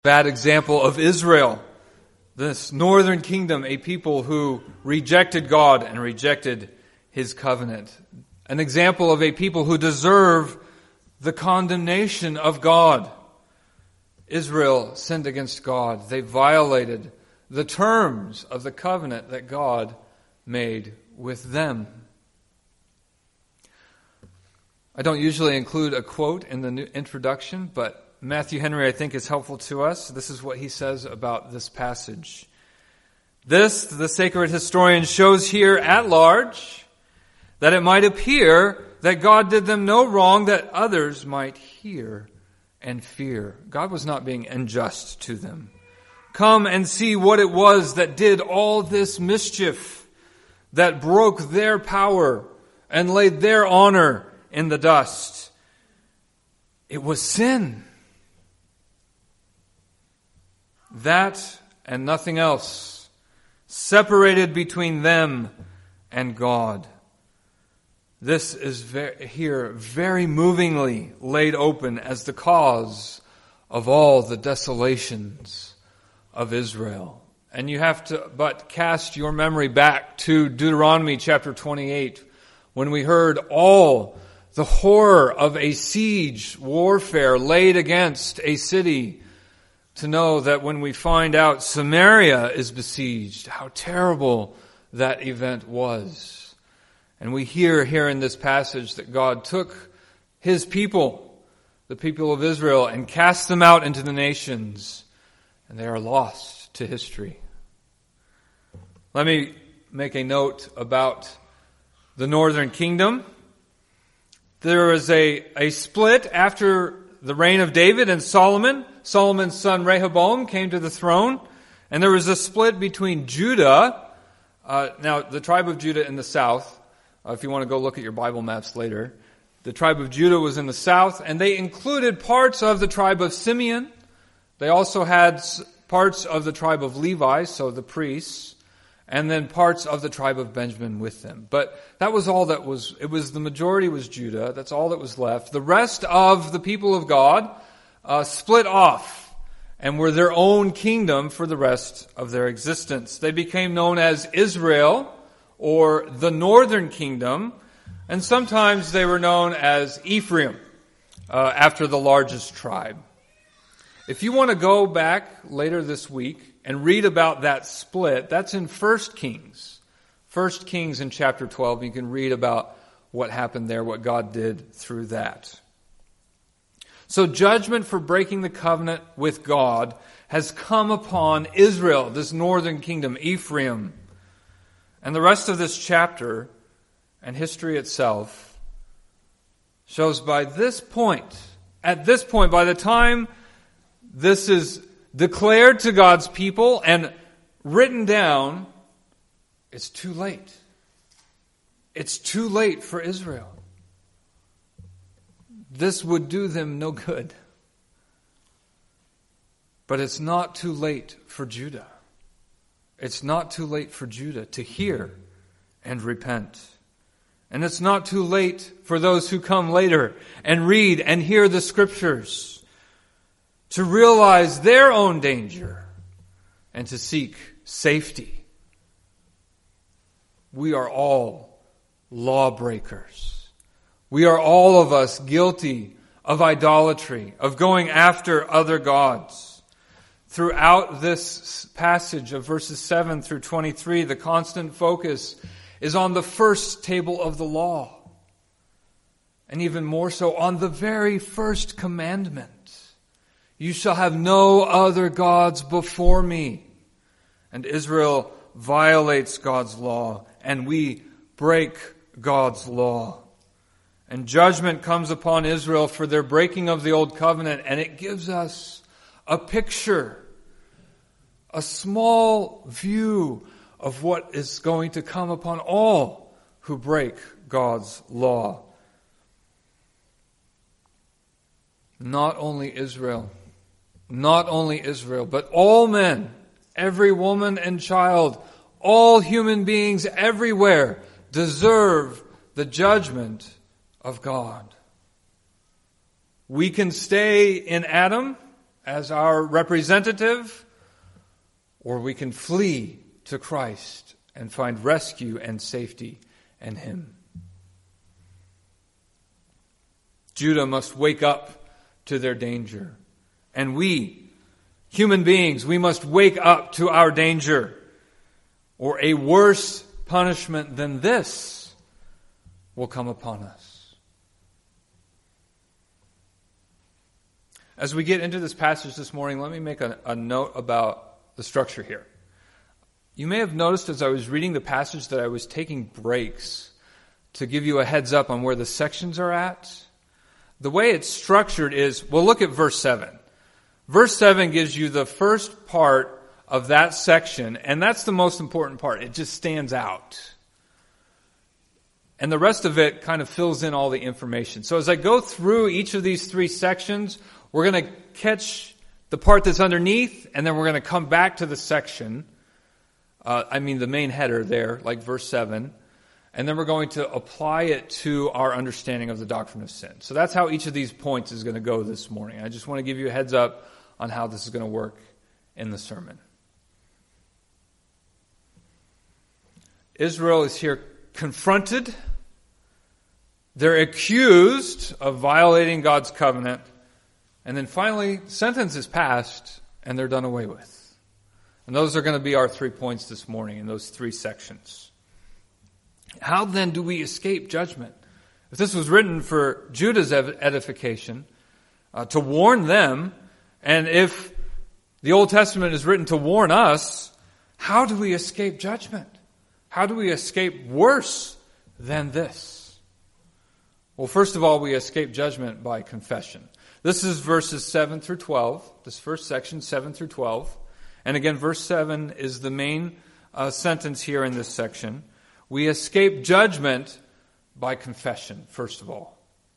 Bad example of Israel, this northern kingdom, a people who rejected God and rejected His covenant. An example of a people who deserve the condemnation of God. Israel sinned against God. They violated the terms of the covenant that God made with them. I don't usually include a quote in the introduction, but Matthew Henry, I think, is helpful to us. This is what he says about this passage. This, the sacred historian shows here at large, that it might appear that God did them no wrong, that others might hear and fear. God was not being unjust to them. Come and see what it was that did all this mischief, that broke their power and laid their honor in the dust. It was sin. That and nothing else separated between them and God. This is here very movingly laid open as the cause of all the desolations of Israel. And you have to but cast your memory back to Deuteronomy chapter 28, when we heard all the horror of a siege warfare laid against a city, to know that when we find out Samaria is besieged, how terrible that event was. And we hear here in this passage that God took His people, the people of Israel, and cast them out into the nations, and they are lost to history. Let me make a note about the northern kingdom. There was a split after the reign of David and Solomon. Solomon's son Rehoboam came to the throne, and there was a split between Judah. Now, the tribe of Judah in the south, if you want to go look at your Bible maps later, the tribe of Judah was in the south, and they included parts of the tribe of Simeon. They also had parts of the tribe of Levi, so the priests, and then parts of the tribe of Benjamin with them. But that was all that was, the majority was Judah. That's all that was left. The rest of the people of God split off and were their own kingdom for the rest of their existence. They became known as Israel, or the northern kingdom, and sometimes they were known as Ephraim, after the largest tribe. If you want to go back later this week and read about that split, that's in 1 Kings. 1 Kings in chapter 12. You can read about what happened there, what God did through that. So judgment for breaking the covenant with God has come upon Israel, this northern kingdom, Ephraim. And the rest of this chapter and history itself shows by this point, by the time this is declared to God's people and written down, it's too late. It's too late for Israel. This would do them no good. But it's not too late for Judah. It's not too late for Judah to hear and repent. And it's not too late for those who come later and read and hear the Scriptures to realize their own danger and to seek safety. We are all lawbreakers. We are all of us guilty of idolatry, of going after other gods. Throughout this passage of verses 7 through 23, the constant focus is on the first table of the law. And even more so on the very first commandment. You shall have no other gods before me. And Israel violates God's law, and we break God's law. And judgment comes upon Israel for their breaking of the old covenant, and it gives us a picture, a small view of what is going to come upon all who break God's law. Not only Israel, but all men, every woman and child, all human beings everywhere deserve the judgment of God. We can stay in Adam as our representative, or we can flee to Christ and find rescue and safety in Him. Judah must wake up to their danger. And we, human beings, we must wake up to our danger, or a worse punishment than this will come upon us. As we get into this passage this morning, let me make a note about the structure here. You may have noticed as I was reading the passage that I was taking breaks to give you a heads up on where the sections are at. The way it's structured is, well, look at verse 7. Verse 7 gives you the first part of that section, and that's the most important part. It just stands out. And the rest of it kind of fills in all the information. So as I go through each of these three sections, we're going to catch the part that's underneath, and then we're going to come back to the section. The main header there, like verse 7. And then we're going to apply it to our understanding of the doctrine of sin. So that's how each of these points is going to go this morning. I just want to give you a heads up on how this is going to work in the sermon. Israel is here confronted. They're accused of violating God's covenant. And then finally, sentence is passed and they're done away with. And those are going to be our 3 points this morning in those 3 sections. How then do we escape judgment? If this was written for Judah's edification, to warn them, and if the Old Testament is written to warn us, how do we escape judgment? How do we escape worse than this? Well, first of all, we escape judgment by confession. This is verses 7 through 12, this first section, 7 through 12. And again, verse 7 is the main sentence here in this section. We escape judgment by confession, first of all.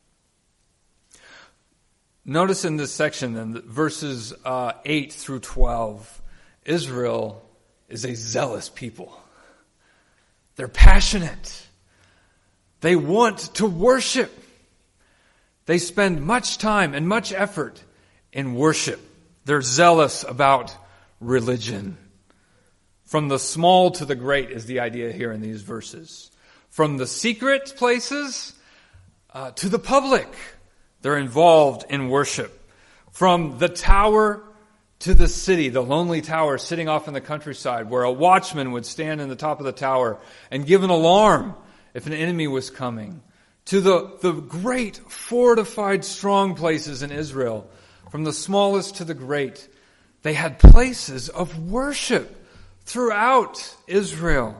Notice in this section, then, verses 8 through 12, Israel is a zealous people. They're passionate. They want to worship. They spend much time and much effort in worship. They're zealous about religion. From the small to the great is the idea here in these verses. From the secret places to the public, they're involved in worship. From the tower to the city, the lonely tower sitting off in the countryside, where a watchman would stand in the top of the tower and give an alarm if an enemy was coming. To the great fortified strong places in Israel, from the smallest to the great, they had places of worship throughout Israel.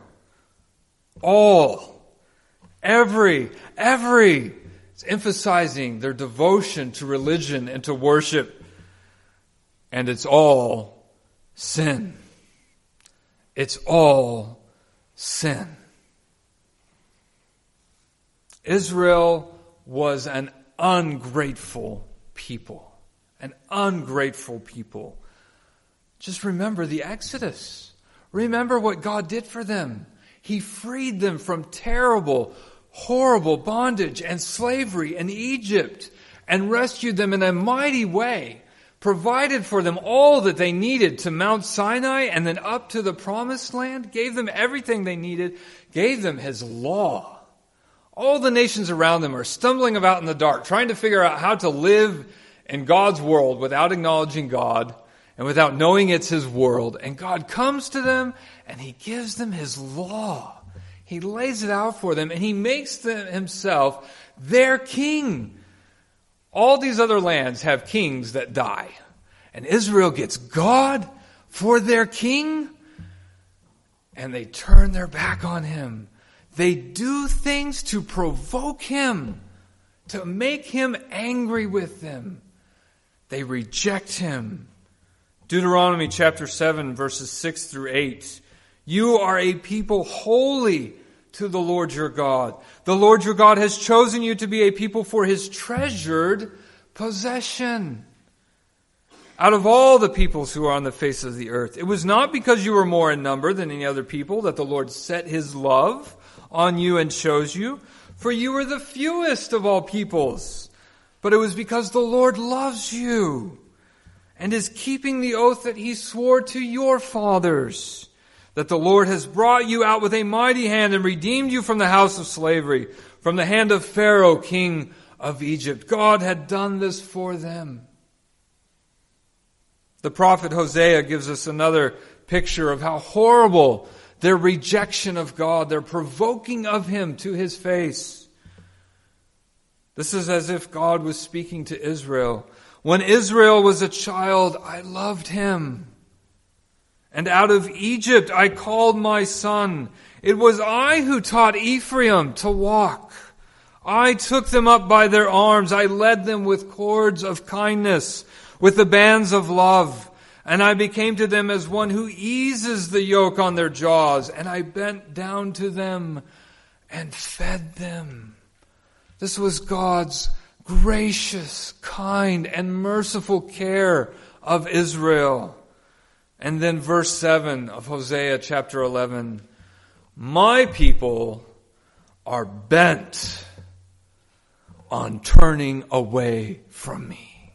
Every, it's emphasizing their devotion to religion and to worship. And it's all sin. It's all sin. Israel was an ungrateful people. An ungrateful people. Just remember the Exodus. Remember what God did for them. He freed them from terrible, horrible bondage and slavery in Egypt and rescued them in a mighty way, provided for them all that they needed to Mount Sinai and then up to the promised land, gave them everything they needed, gave them His law. All the nations around them are stumbling about in the dark, trying to figure out how to live in God's world without acknowledging God and without knowing it's His world. And God comes to them and He gives them His law. He lays it out for them and He makes them Himself their king. All these other lands have kings that die. And Israel gets God for their king. And they turn their back on Him. They do things to provoke Him, to make Him angry with them. They reject Him. Deuteronomy chapter 7, verses 6 through 8. You are a people holy to the Lord your God. The Lord your God has chosen you to be a people for His treasured possession. Out of all the peoples who are on the face of the earth, it was not because you were more in number than any other people that the Lord set His love on you and chose you, for you were the fewest of all peoples. But it was because the Lord loves you and is keeping the oath that he swore to your fathers, that the Lord has brought you out with a mighty hand and redeemed you from the house of slavery, from the hand of Pharaoh, king of Egypt. God had done this for them. The prophet Hosea gives us another picture of how horrible their rejection of God, their provoking of him to his face. This is as if God was speaking to Israel. When Israel was a child, I loved him. And out of Egypt I called my son. It was I who taught Ephraim to walk. I took them up by their arms. I led them with cords of kindness, with the bands of love. And I became to them as one who eases the yoke on their jaws. And I bent down to them and fed them. This was God's gracious, kind, and merciful care of Israel. And then verse 7 of Hosea chapter 11. My people are bent on turning away from me.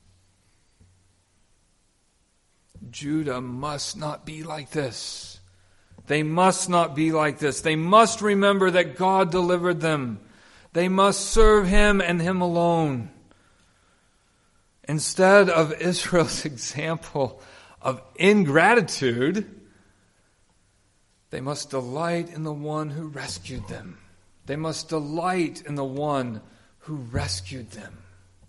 Judah must not be like this. They must not be like this. They must remember that God delivered them. They must serve him and him alone. Instead of Israel's example of ingratitude, they must delight in the one who rescued them. They must delight in the one who rescued them.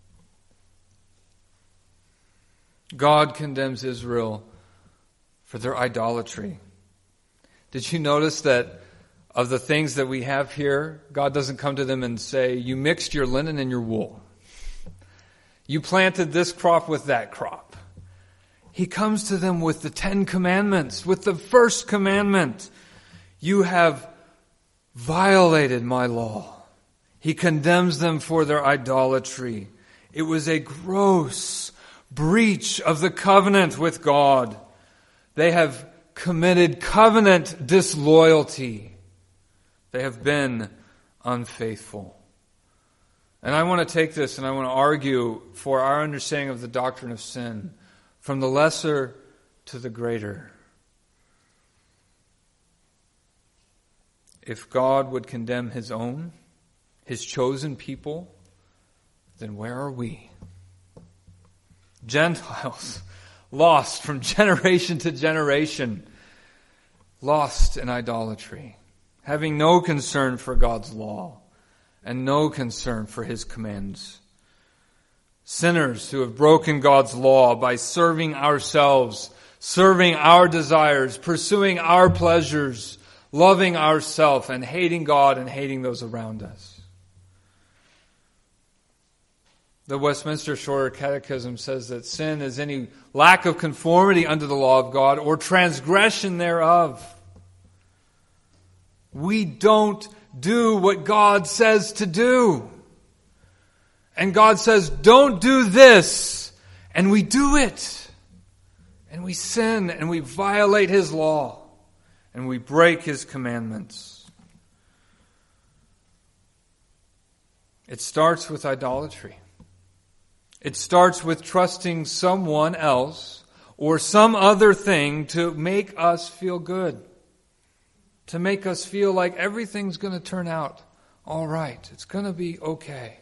God condemns Israel for their idolatry. Did you notice that of the things that we have here, God doesn't come to them and say, you mixed your linen and your wool. You planted this crop with that crop. He comes to them with the 10 commandments, with the first commandment. You have violated my law. He condemns them for their idolatry. It was a gross breach of the covenant with God. They have committed covenant disloyalty. They have been unfaithful. And I want to take this and I want to argue for our understanding of the doctrine of sin from the lesser to the greater. If God would condemn his own, his chosen people, then where are we? Gentiles, lost from generation to generation, lost in idolatry, having no concern for God's law and no concern for his commands. Sinners who have broken God's law by serving ourselves, serving our desires, pursuing our pleasures, loving ourselves, and hating God and hating those around us. The Westminster Shorter Catechism says that sin is any lack of conformity unto the law of God or transgression thereof. We don't do what God says to do. And God says, don't do this. And we do it. And we sin and we violate his law. And we break his commandments. It starts with idolatry. It starts with trusting someone else or some other thing to make us feel good. To make us feel like everything's going to turn out all right. It's going to be okay.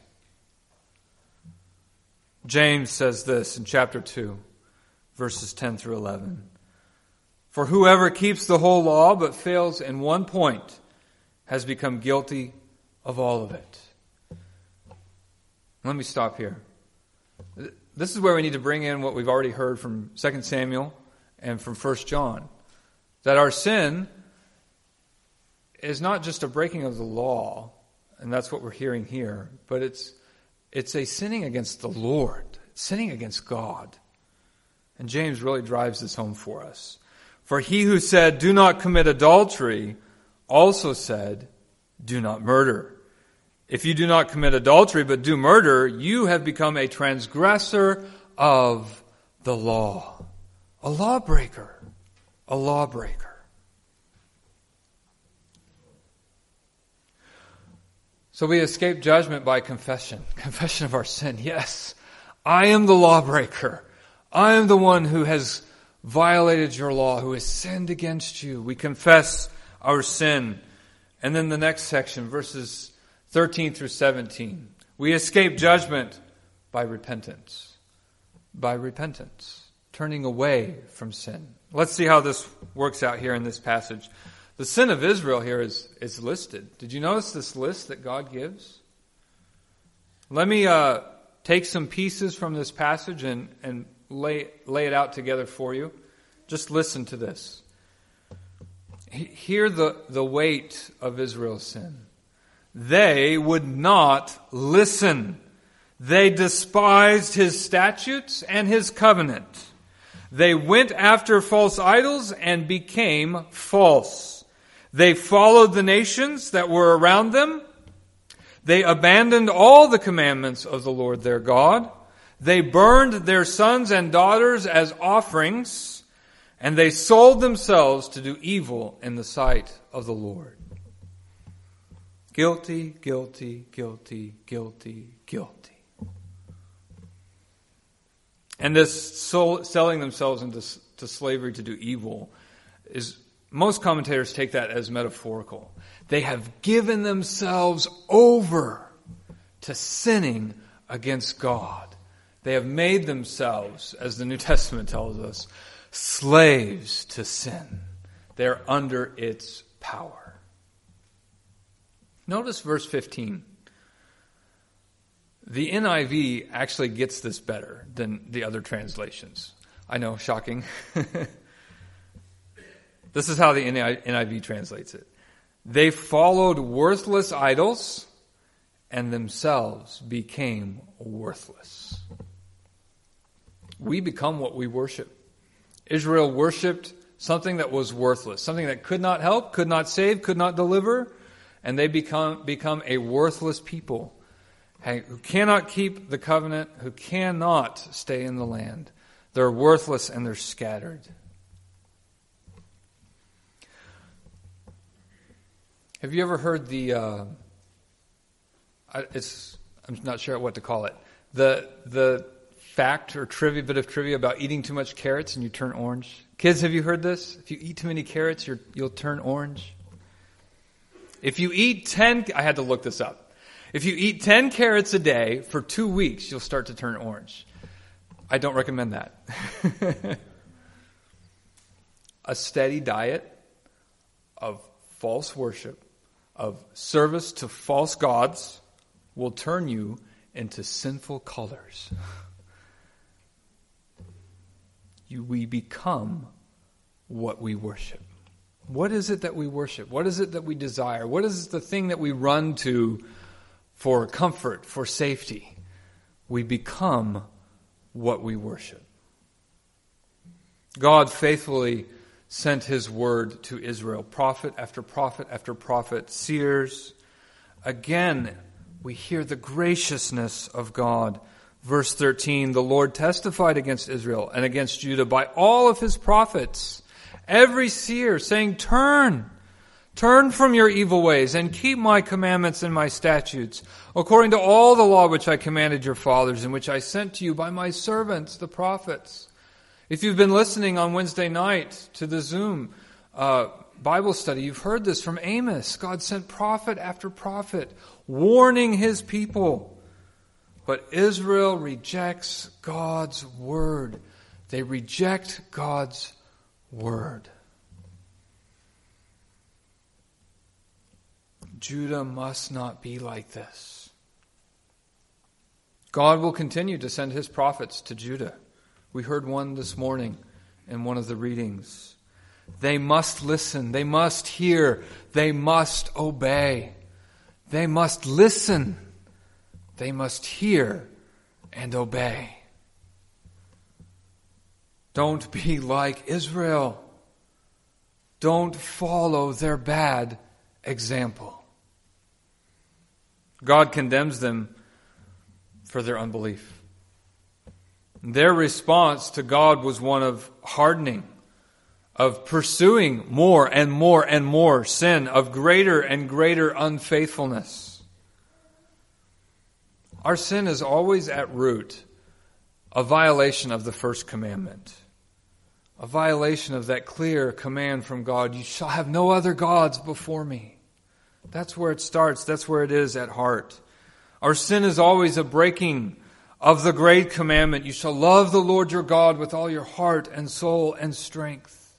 James says this in chapter 2, verses 10 through 11. For whoever keeps the whole law but fails in one point has become guilty of all of it. Let me stop here. This is where we need to bring in what we've already heard from 2 Samuel and from 1 John. That our sin is not just a breaking of the law, and that's what we're hearing here, but it's a sinning against the Lord, sinning against God. And James really drives this home for us. For he who said, do not commit adultery, also said, do not murder. If you do not commit adultery but do murder, you have become a transgressor of the law. A lawbreaker. A lawbreaker. So we escape judgment by confession. Confession of our sin. Yes, I am the lawbreaker. I am the one who has violated your law, who has sinned against you. We confess our sin. And then the next section, verses 13 through 17. We escape judgment by repentance. By repentance. Turning away from sin. Let's see how this works out here in this passage. The sin of Israel here is listed. Did you notice this list that God gives? Let me take some pieces from this passage and lay it out together for you. Just listen to this. Hear the weight of Israel's sin. They would not listen. They despised his statutes and his covenant. They went after false idols and became false. They followed the nations that were around them. They abandoned all the commandments of the Lord their God. They burned their sons and daughters as offerings, and they sold themselves to do evil in the sight of the Lord. Guilty, guilty, guilty, guilty, guilty. And this selling themselves into slavery to do evil is, most commentators take that as metaphorical. They have given themselves over to sinning against God. They have made themselves, as the New Testament tells us, slaves to sin. They're under its power. Notice verse 15. The NIV actually gets this better than the other translations. I know, shocking. This is how the NIV translates it. They followed worthless idols and themselves became worthless. We become what we worship. Israel worshipped something that was worthless, something that could not help, could not save, could not deliver, and they become a worthless people who cannot keep the covenant, who cannot stay in the land. They're worthless and they're scattered. Have you ever heard I'm not sure what to call it, the fact or bit of trivia about eating too much carrots and you turn orange? Kids, have you heard this? If you eat too many carrots, you'll turn orange. If you eat 10, I had to look this up. If you eat 10 carrots a day for 2 weeks, you'll start to turn orange. I don't recommend that. A steady diet of false worship, of service to false gods, will turn you into sinful colors. We become what we worship. What is it that we worship? What is it that we desire? What is the thing that we run to for comfort, for safety? We become what we worship. God faithfully sent his word to Israel, prophet after prophet after prophet, seers. Again, we hear the graciousness of God. Verse 13, the Lord testified against Israel and against Judah by all of his prophets, every seer, saying, Turn from your evil ways and keep my commandments and my statutes, according to all the law which I commanded your fathers and which I sent to you by my servants, the prophets. If you've been listening on Wednesday night to the Zoom Bible study, you've heard this from Amos. God sent prophet after prophet warning his people. But Israel rejects God's word. They reject God's word. Judah must not be like this. God will continue to send his prophets to Judah. We heard one this morning in one of the readings. They must listen. They must hear. They must obey. They must listen. They must hear and obey. Don't be like Israel. Don't follow their bad example. God condemns them for their unbelief. Their response to God was one of hardening, of pursuing more and more and more sin, of greater and greater unfaithfulness. Our sin is always at root a violation of the first commandment. A violation of that clear command from God, you shall have no other gods before me. That's where it starts. That's where it is at heart. Our sin is always a breaking of the great commandment. You shall love the Lord your God with all your heart and soul and strength.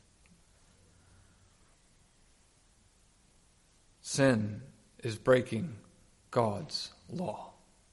Sin is breaking God's law.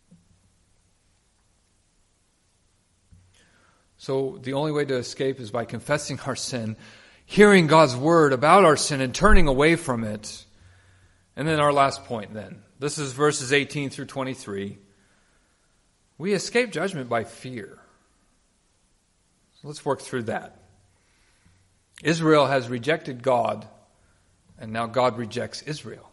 So the only way to escape is by confessing our sin, hearing God's word about our sin and turning away from it. And then our last point then. This is verses 18 through 23. We escape judgment by fear. So let's work through that. Israel has rejected God, and now God rejects Israel.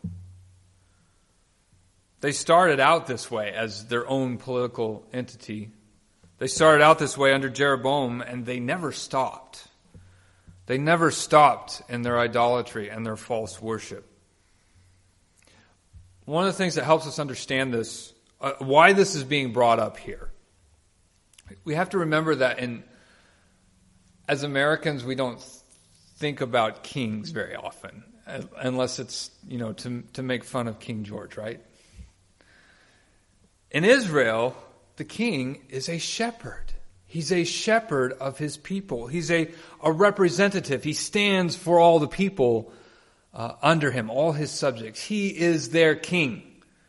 They started out this way as their own political entity. They started out this way under Jeroboam, and they never stopped. They never stopped in their idolatry and their false worship. One of the things that helps us understand this, why this is being brought up here, we have to remember that as Americans, we don't think about kings very often, unless it's, to make fun of King George, right? In Israel, the king is a shepherd. He's a shepherd of his people. He's a representative. He stands for all the people under him, all his subjects. He is their king.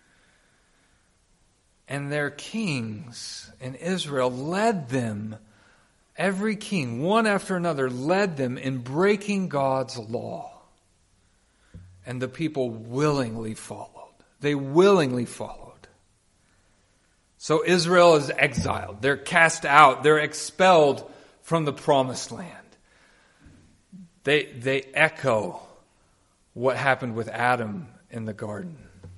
And their kings in Israel led them, every king, one after another, led them in breaking God's law. And the people willingly followed. They willingly followed. So Israel is exiled. They're cast out. They're expelled from the promised land. They echo what happened with Adam in the garden.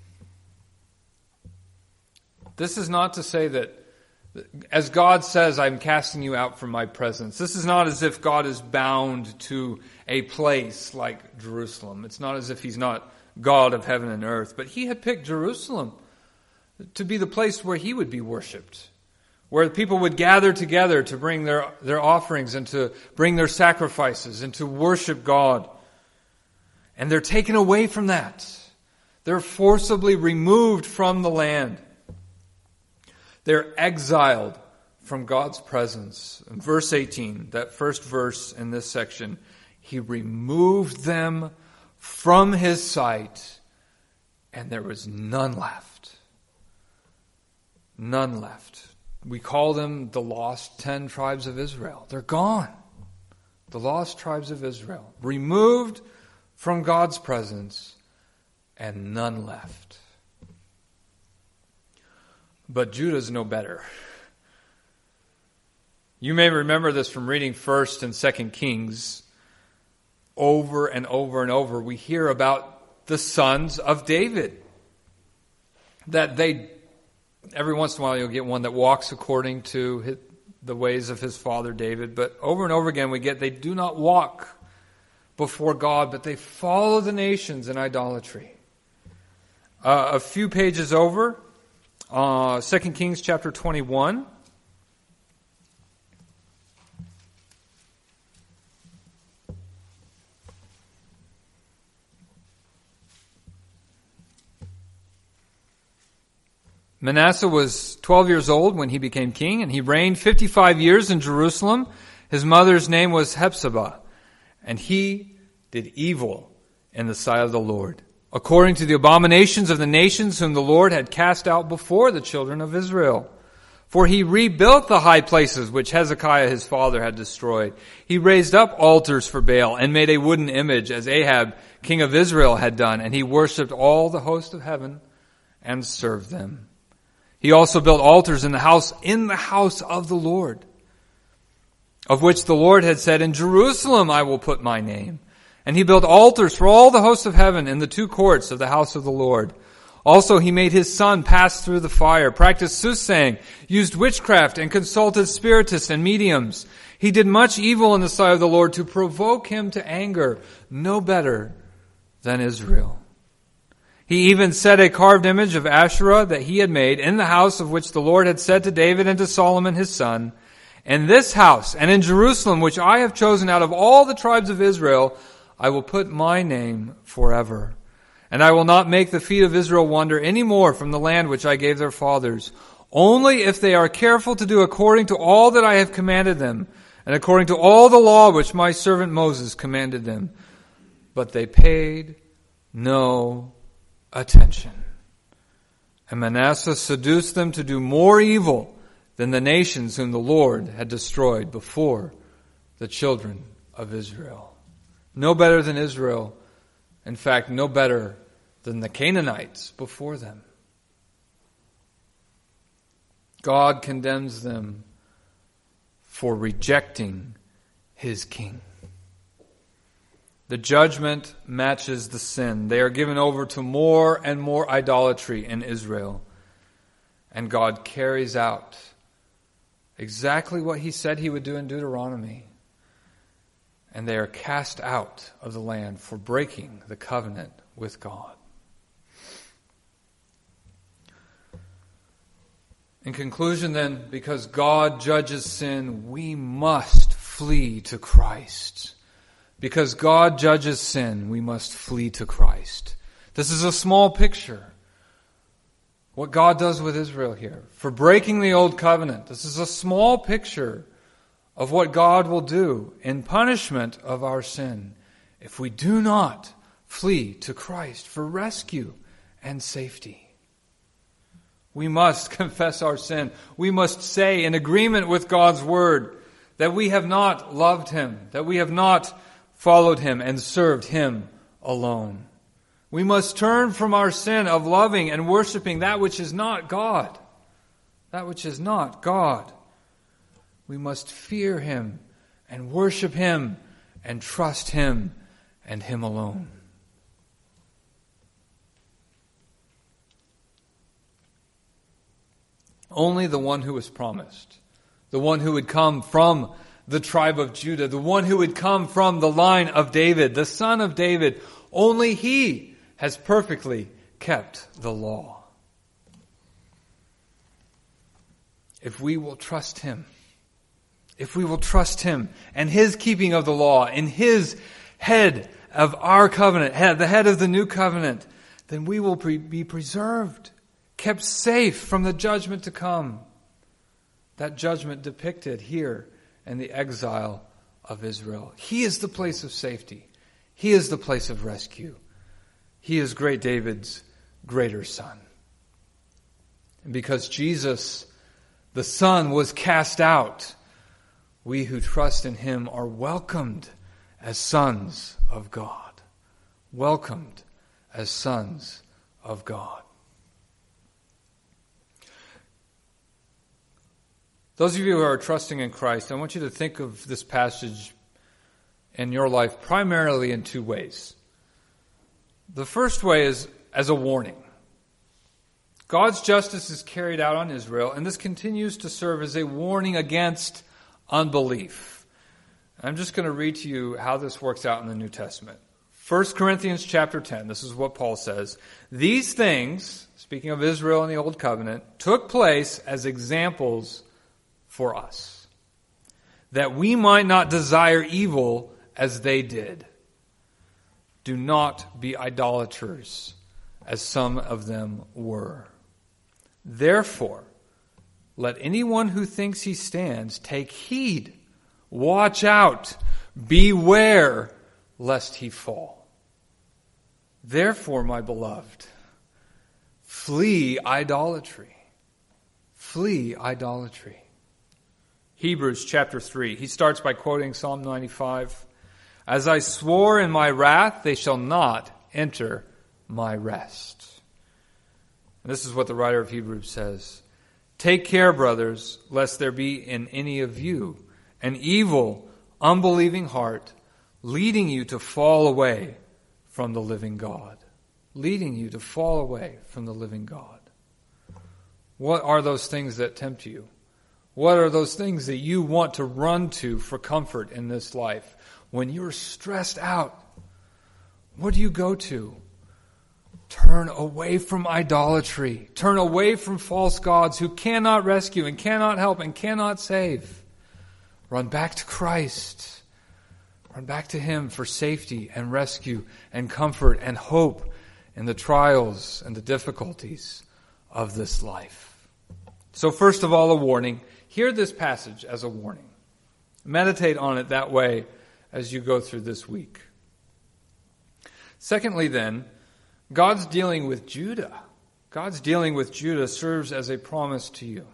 This is not to say that, as God says, I'm casting you out from my presence. This is not as if God is bound to a place like Jerusalem. It's not as if he's not God of heaven and earth. But he had picked Jerusalem to be the place where he would be worshipped, where people would gather together to bring their offerings and to bring their sacrifices and to worship God. And they're taken away from that. They're forcibly removed from the land. They're exiled from God's presence. In verse 18, that first verse in this section, he removed them from his sight, and there was none left. None left. We call them the lost 10 tribes of Israel. They're gone. The lost tribes of Israel. Removed from God's presence, and none left. But Judah's no better. You may remember this from reading 1st and 2nd Kings. Over and over and over, we hear about the sons of David. That every once in a while you'll get one that walks according to the ways of his father David. But over and over again we get they do not walk before God, but they follow the nations in idolatry. A few pages over, 2 Kings chapter 21. Manasseh was 12 years old when he became king, and he reigned 55 years in Jerusalem. His mother's name was Hephzibah, and he did evil in the sight of the Lord, according to the abominations of the nations whom the Lord had cast out before the children of Israel. For he rebuilt the high places which Hezekiah his father had destroyed. He raised up altars for Baal and made a wooden image, as Ahab, king of Israel, had done, and he worshipped all the host of heaven and served them. He also built altars in the house of the Lord, of which the Lord had said, in Jerusalem I will put my name. And he built altars for all the hosts of heaven in the 2 courts of the house of the Lord. Also he made his son pass through the fire, practiced soothsaying, used witchcraft, and consulted spiritists and mediums. He did much evil in the sight of the Lord to provoke him to anger, no better than Israel. He even set a carved image of Asherah that he had made in the house of which the Lord had said to David and to Solomon his son, In this house and in Jerusalem, which I have chosen out of all the tribes of Israel, I will put my name forever. And I will not make the feet of Israel wander any more from the land which I gave their fathers, only if they are careful to do according to all that I have commanded them, and according to all the law which my servant Moses commanded them. But they paid no attention. And Manasseh seduced them to do more evil than the nations whom the Lord had destroyed before the children of Israel. No better than Israel. In fact, no better than the Canaanites before them. God condemns them for rejecting his king. The judgment matches the sin. They are given over to more and more idolatry in Israel. And God carries out exactly what he said he would do in Deuteronomy. And they are cast out of the land for breaking the covenant with God. In conclusion then, because God judges sin, we must flee to Christ. Because God judges sin, we must flee to Christ. This is a small picture. What God does with Israel here. For breaking the old covenant. This is a small picture of what God will do in punishment of our sin if we do not flee to Christ for rescue and safety. We must confess our sin. We must say in agreement with God's word that we have not loved him, that we have not followed him and served him alone. We must turn from our sin of loving and worshiping that which is not God. That which is not God. We must fear him and worship him and trust him and him alone. Only the one who was promised, the one who would come from the tribe of Judah, the one who would come from the line of David, the son of David, only he has perfectly kept the law. If we will trust him, and his keeping of the law, in his head of our covenant, the head of the new covenant, then we will be preserved, kept safe from the judgment to come. That judgment depicted here in the exile of Israel. He is the place of safety. He is the place of rescue. He is great David's greater son. And because Jesus, the Son, was cast out, we who trust in him are welcomed as sons of God. Welcomed as sons of God. Those of you who are trusting in Christ, I want you to think of this passage in your life primarily in two ways. The first way is as a warning. God's justice is carried out on Israel, and this continues to serve as a warning against unbelief. I'm just going to read to you how this works out in the New Testament. 1 Corinthians chapter 10, this is what Paul says. These things, speaking of Israel and the Old Covenant, took place as examples for us, that we might not desire evil as they did. Do not be idolaters, as some of them were. Therefore, let anyone who thinks he stands take heed. Watch out. Beware lest he fall. Therefore, my beloved, flee idolatry. Flee idolatry. Hebrews chapter 3. He starts by quoting Psalm 95. As I swore in my wrath, they shall not enter my rest. And this is what the writer of Hebrews says. Take care, brothers, lest there be in any of you an evil, unbelieving heart, leading you to fall away from the living God. Leading you to fall away from the living God. What are those things that tempt you? What are those things that you want to run to for comfort in this life? When you're stressed out, what do you go to? Turn away from idolatry. Turn away from false gods who cannot rescue and cannot help and cannot save. Run back to Christ. Run back to Him for safety and rescue and comfort and hope in the trials and the difficulties of this life. So first of all, a warning. Hear this passage as a warning. Meditate on it that way as you go through this week. Secondly, then, God's dealing with Judah. God's dealing with Judah serves as a promise to you.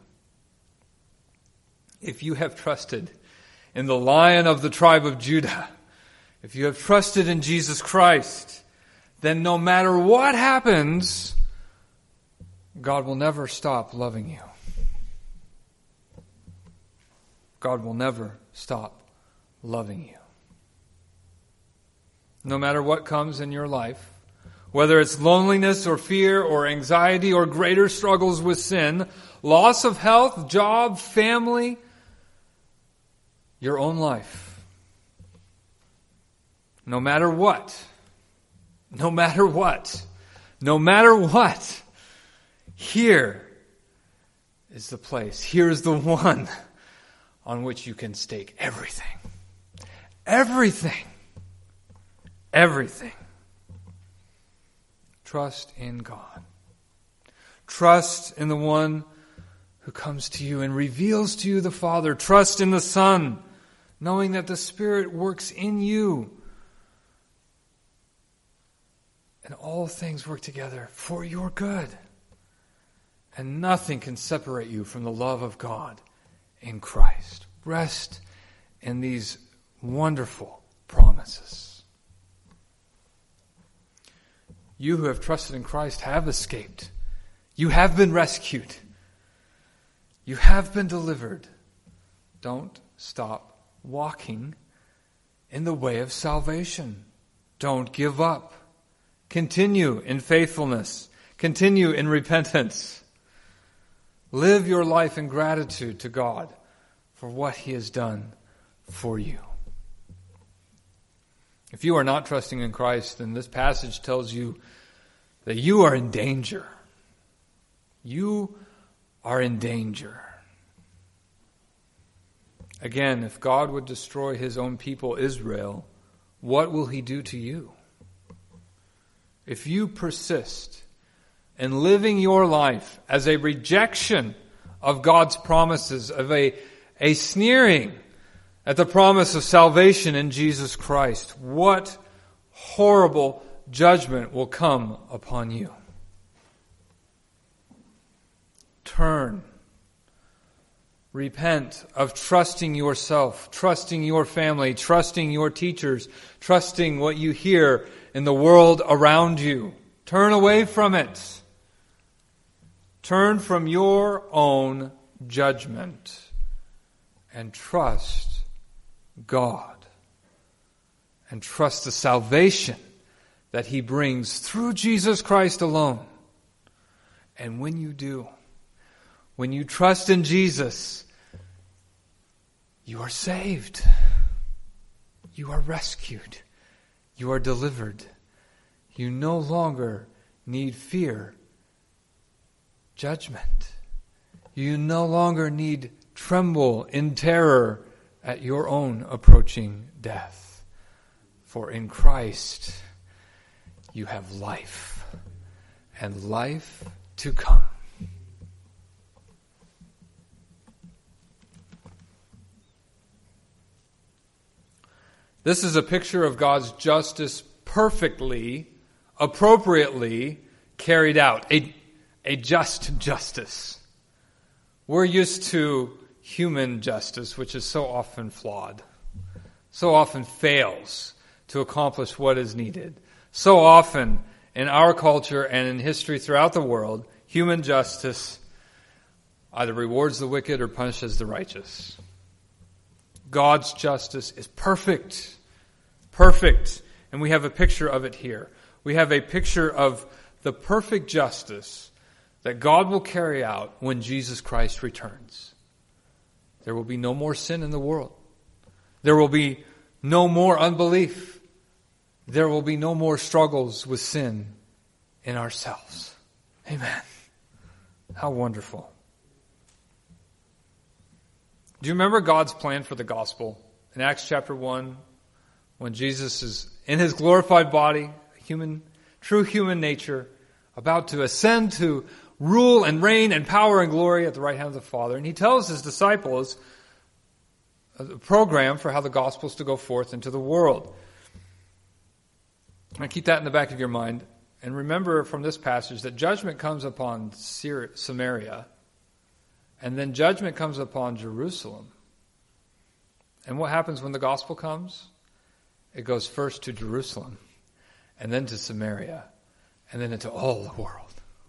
If you have trusted in the Lion of the tribe of Judah, if you have trusted in Jesus Christ, then no matter what happens, God will never stop loving you. God will never stop loving you. No matter what comes in your life, whether it's loneliness or fear or anxiety or greater struggles with sin, loss of health, job, family, your own life. No matter what, here is the place. Here is the one on which you can stake everything. Everything. Everything. Trust in God. Trust in the one who comes to you and reveals to you the Father. Trust in the Son, knowing that the Spirit works in you. And all things work together for your good. And nothing can separate you from the love of God in Christ. Rest in these wonderful promises. You who have trusted in Christ have escaped. You have been rescued. You have been delivered. Don't stop walking in the way of salvation. Don't give up. Continue in faithfulness. Continue in repentance. Live your life in gratitude to God for what He has done for you. If you are not trusting in Christ, then this passage tells you that you are in danger. You are in danger. Again, if God would destroy His own people, Israel, what will He do to you? If you persist in living your life as a rejection of God's promises, of a sneering at the promise of salvation in Jesus Christ, what horrible judgment will come upon you. Turn. Repent of trusting yourself, trusting your family, trusting your teachers, trusting what you hear in the world around you. Turn away from it. Turn from your own judgment and trust God. And trust the salvation that He brings through Jesus Christ alone. And when you do, when you trust in Jesus, you are saved. You are rescued. You are delivered. You no longer need fear judgment. You no longer need tremble in terror at your own approaching death. For in Christ you have life, and life to come. This is a picture of God's justice perfectly, appropriately carried out. A just justice. We're used to human justice, which is so often flawed, so often fails to accomplish what is needed. So often in our culture and in history throughout the world, human justice either rewards the wicked or punishes the righteous. God's justice is perfect. Perfect. And we have a picture of it here. We have a picture of the perfect justice that God will carry out when Jesus Christ returns. There will be no more sin in the world. There will be no more unbelief. There will be no more struggles with sin in ourselves. Amen. How wonderful. Do you remember God's plan for the gospel? In Acts chapter 1, when Jesus is in his glorified body, true human nature, about to ascend to rule and reign and power and glory at the right hand of the Father. And he tells his disciples a program for how the gospel is to go forth into the world. And keep that in the back of your mind. And remember from this passage that judgment comes upon Samaria, and then judgment comes upon Jerusalem. And what happens when the gospel comes? It goes first to Jerusalem, and then to Samaria, and then into all the world.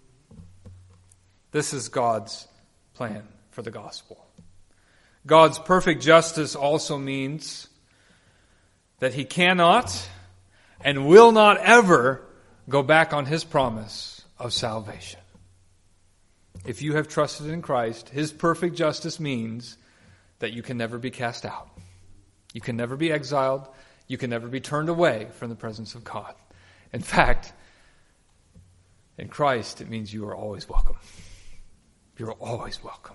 This is God's plan for the gospel. God's perfect justice also means that he cannot and will not ever go back on his promise of salvation. If you have trusted in Christ, his perfect justice means that you can never be cast out. You can never be exiled. You can never be turned away from the presence of God. In fact, in Christ, it means you are always welcome. You're always welcome.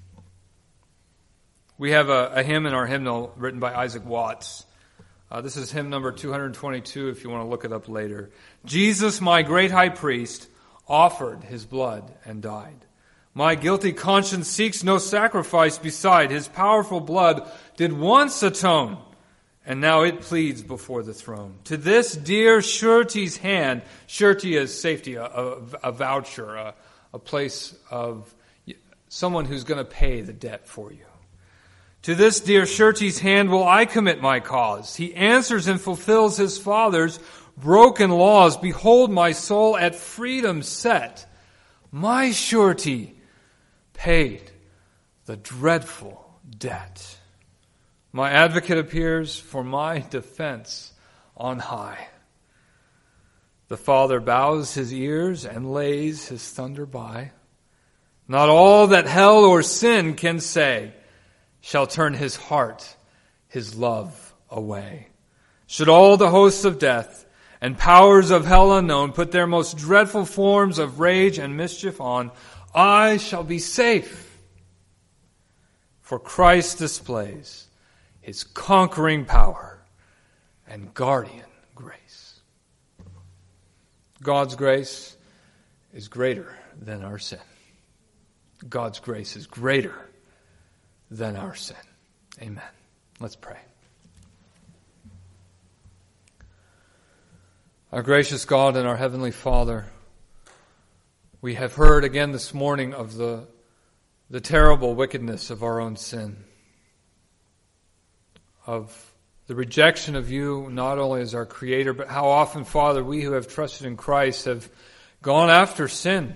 We have a hymn in our hymnal written by Isaac Watts. This is hymn number 222 if you want to look it up later. Jesus, my great high priest, offered his blood and died. My guilty conscience seeks no sacrifice beside. His powerful blood did once atone, and now it pleads before the throne. To this dear surety's hand, surety is safety, a voucher, a place of someone who's going to pay the debt for you. To this dear surety's hand will I commit my cause. He answers and fulfills his Father's broken laws. Behold, my soul at freedom set. My surety paid the dreadful debt. My advocate appears for my defense on high. The Father bows his ears and lays his thunder by. Not all that hell or sin can say shall turn his heart, his love away. Should all the hosts of death and powers of hell unknown put their most dreadful forms of rage and mischief on, I shall be safe. For Christ displays his conquering power and guardian grace. God's grace is greater than our sin. God's grace is greater than our sin. Amen. Let's pray. Our gracious God and our Heavenly Father, we have heard again this morning of the terrible wickedness of our own sin, of the rejection of you not only as our Creator, but how often, Father, we who have trusted in Christ have gone after sin,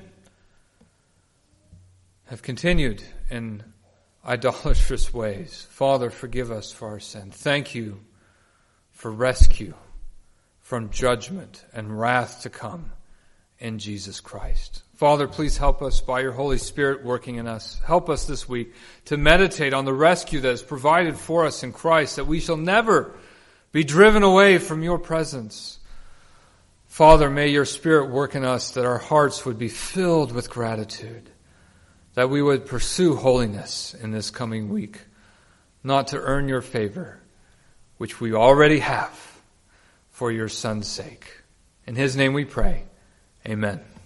have continued in idolatrous ways. Father, forgive us for our sin. Thank you for rescue from judgment and wrath to come in Jesus Christ. Father, please help us by your Holy Spirit working in us. Help us this week to meditate on the rescue that is provided for us in Christ, that we shall never be driven away from your presence. Father, may your Spirit work in us that our hearts would be filled with gratitude, that we would pursue holiness in this coming week, not to earn your favor, which we already have for your Son's sake. In his name we pray. Amen.